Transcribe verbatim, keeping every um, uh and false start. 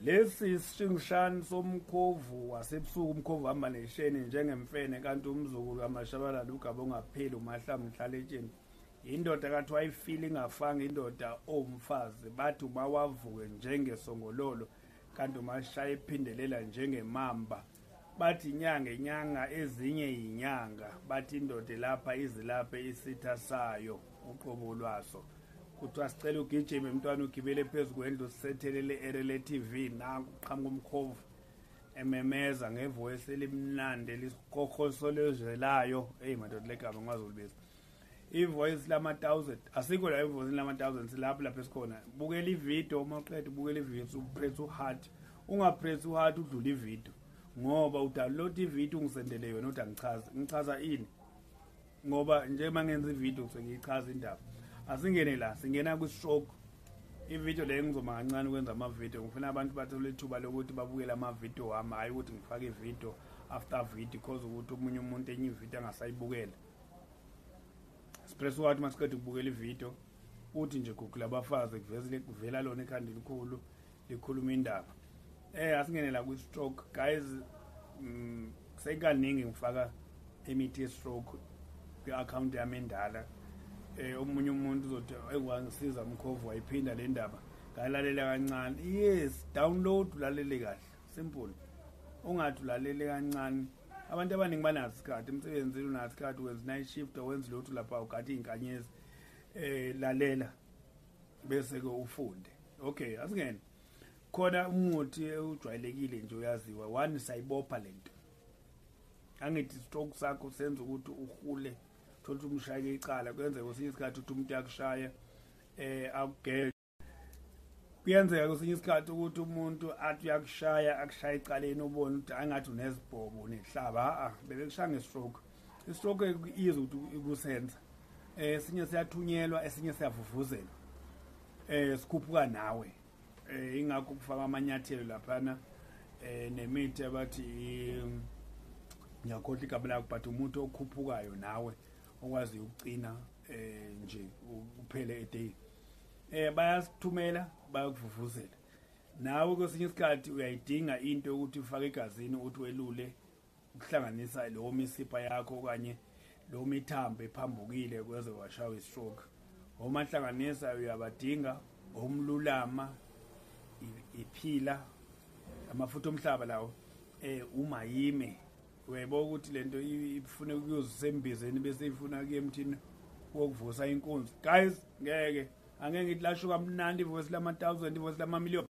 Lesi isishingishane somkhovu wasebusuku umkhovu hamba nesheni njengemfene kanti umzukulu kaMashabalala ugaba ongapheli uMahlangu Mhlaletsheni indoda kathi wayifila ingafanga indoda owumfazi bathi uma wavuke njengesongololo kanti umashaya ephindelela njengemamba bathi inyanga inyanga ezinye inyanga bathi indoda lapha izilaphe isitha sayo uqobo lwaso kuthiwa sicela ugijime umntwana ugibele phezulu kwendlu sithethelele erele T V nanku uqhamuka umkhovu ememeza ngevoice elimnandi lisikhokhozelayo hey madoda legama ngazolibiza ivoice lama thousand asikho la ivoice lama thousand silapha lapha esikhona bukela ivideo uma uqeda ubukela ivideo upress uheart ungapress uheart udlula ivideo ngoba udownload ivideo ungisendele yona uthi angichaza ngichaza ini ngoba nje mangenza ivideo sengichaza indaba asingene la singena ku stroke ivideo le ngizoma kancane ukwenza ama video ngifuna abantu bathole ithuba lokuthi babukele ama video wami hayi ukuthi ngifake ivideo after video because ukuthi umunye umuntu enye ivideo angasayibukela press wathi masiqeda ukubukela ivideo uthi nje Google abafazi kuvezile kuvela lona ekhanda likhulu likhuluma indaba eh asingene la ku stroke guys mm, sekaningi ngifaka imithi ye stroke ku account yami endala eh omunye umuntu uzothi ekwangisiza umkhovu wayiphinda le ndaba ngalalela kancane yes download ulalele kahle simple ungathi ulalele kancane abantu abaningi banazi isikhathi emsebenzini unazi isikhathi wenza night shift wenza lothu lapha ugathi inkanyezi eh lalela bese ke ufunde okay asingene khona umuthi ujwayelekile nje uyaziwa one sayibopha lento angithi stroke sakho senza ukuthi uhule thola umshayeke icala kuyenzeka kwesinye isikhathi ukuthi umuntu yakushaya eh akugele kuyenzeka kwesinye isikhathi ukuthi umuntu athi uyakushaya akushaya icaleni ubone ukuthi angathi unezibhobo nehlaba a bebe kushaya ngestroke istroke iyizo ukuthi ikusenza eh sinye siyathunyelwa esinye siyavuvuzela eh sikhuphuka nawe eh ingakho kufaka amanyathelo laphana eh nemithi abathi ngiyakhohle igama lakho but umuntu okhuphukayo nawe okwazi ukucina eh nje uphele eday eh bayasithumela bayakuvuvuzela nawe kwesinye isikhathi uyayidinga into ukuthi ufake egazini ukuthi welule ukuhlanganisa lo misipha yakho okanye lo mithambo ephambukile kweze washawa istroke uma hlanganisa uyabadinga umlulama iphila amafutha omhlaba lawo eh uma yime webo ukuthi lento ifune ukuyozisembizeni bese ifuna ke emthini wokuvusa inkunzi guys ngeke angeke ngithi lasho kamnandi ivoice lama thousand ivoice lama million